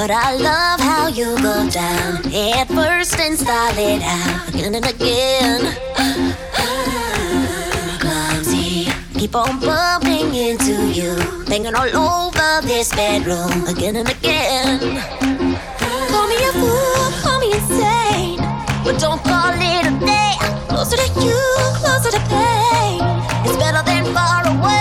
But I love how you go down head first and style it out again and again. Clumsy, keep on bumping into you, banging all over this bedroom again and again. Call me a fool, call me insane, but don't call it a day. Closer to you, closer to pain. It's better than far away.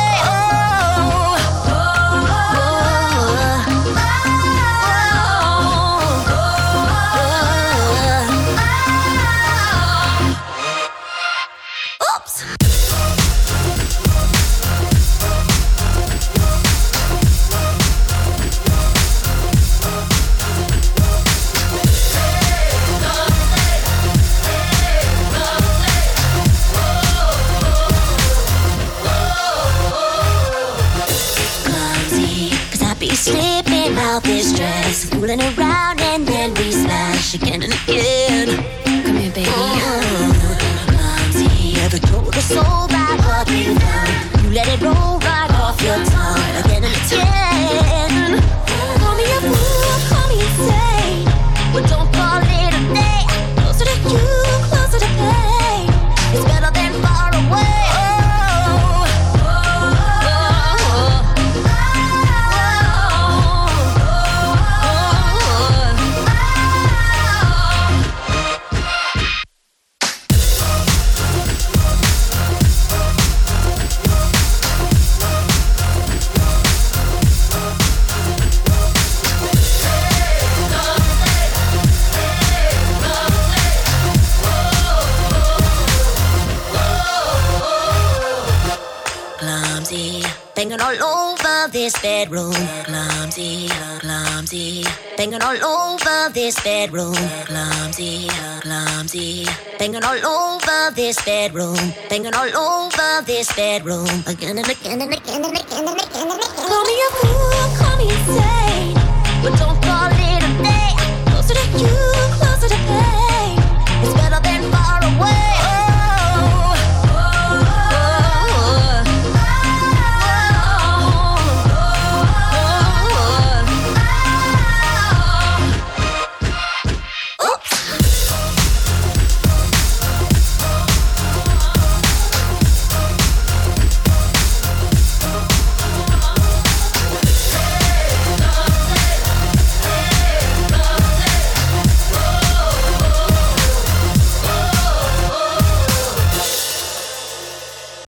Slipping out this dress, fooling around and then we smash again and again. Come here, baby. Clumsy, never told a soul about what you done. You let it roll right off your tongue again and again. Call me a fool, call me insane, but don't call it a day. Closer to you, closer to pain. It's better than far away. Banging all over this bedroom. Clumsy, clumsy. Banging all over this bedroom. Clumsy, clumsy. Banging all over this bedroom. Banging all over this bedroom. Again and again and again and again and again and again. Call me a fool.